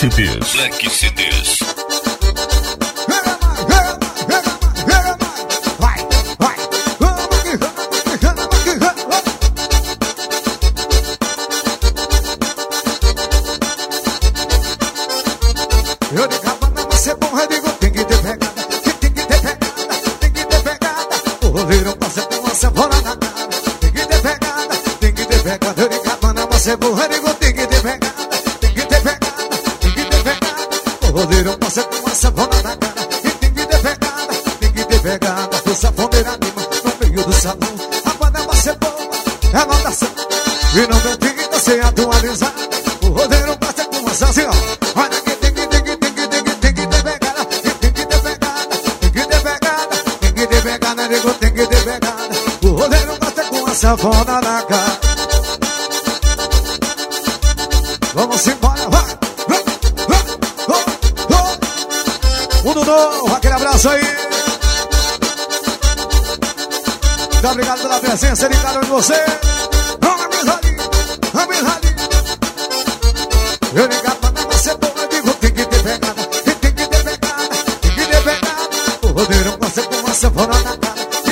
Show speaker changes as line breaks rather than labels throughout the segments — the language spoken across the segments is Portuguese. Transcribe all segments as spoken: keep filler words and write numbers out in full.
C Ds. Black C Ds.
Eu de cabana, você é bom, eu digo, tem que ter pegada, tem que ter pegada, tem que ter pegada. O viro passa com uma sanfona na cara, tem que ter pegada, tem que ter pegada. Eu de cabana, você é bom, eu digo, tem que ter pegada, tem que ter pegada, tem que ter pegada. O viro passa com uma sanfona na cara, tem que ter pegada, tem que ter pegada. O sanfoneiro anima no meio do salão, a banda vai ser boa, é notação. E não precisa ser atualizada, o rodeiro passa com uma sanfona. Olha que tem que nego tem que ter pegada, o rodeiro gosta com a sanfona na cara. Vamos embora, vai! O Dudu, aquele abraço aí. Muito obrigado pela presença de cada um de você. Vamos ali, vamos ali. Eu ligar pra você, eu digo tem que ter pegada, tem que ter pegada, tem que ter pegada. O rodeiro gosta com a sanfona na cara.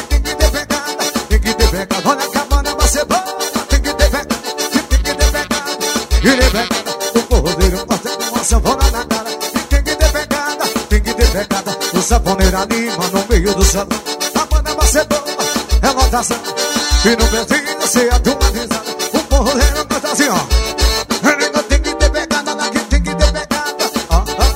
Olha que a banda vai ser boa, tem que ter pegada, tem que ter pegada. E ter pegada, o corrodeiro gosta com uma sanfona na cara. Tem que ter pegada, tem que ter pegada. O sanfoneiro anima no meio do salão. A banda vai ser boa, é lotação. E não precisa ser atualizada. O corrodeiro gosta assim, ó. Tem que ter pegada, daqui tem que ter pegada. Ah, ah.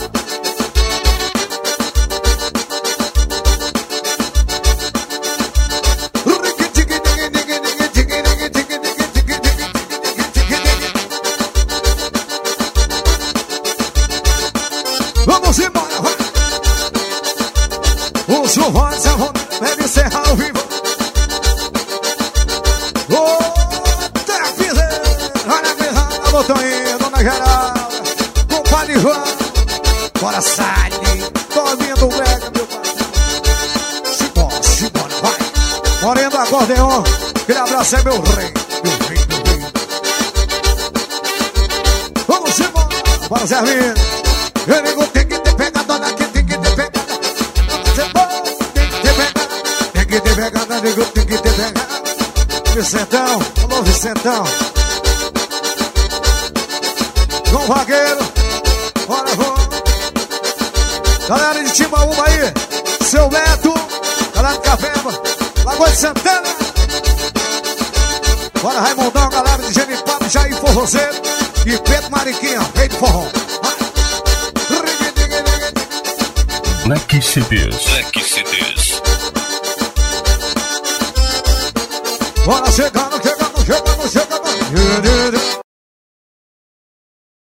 Vamos embora, vai! O Silvão de São Romero deve ser ao vivo. Ô, Tefizeira, olha a guerra, botou aí, dona Geralda, com o Padre João. Bora, sai, tô ouvindo o brega, meu pai. Simbora, simbora, vai! Moreno do acordeon, aquele abraço é meu rei, meu rei, meu rei. Vamos embora, bora, Zé Arminio. Eu digo tem que ter pegada, daqui tem que ter pegada. Você pode, tem que ter pegada. Tem que ter pegada, digo tem que ter pegada. Vicentão, alô Vicentão. João Vaqueiro, bora, vamos. Galera de Timbaúba aí, seu Neto, galera de Cafeba, Lagoa de Santana. Bora Raimundão, galera de Genipapo, Jair Forrozeiro e Pedro Mariquinha, rei do forró.
Black C Ds.
Black C Ds.
Bora chegando, chegando, chegando, chegando.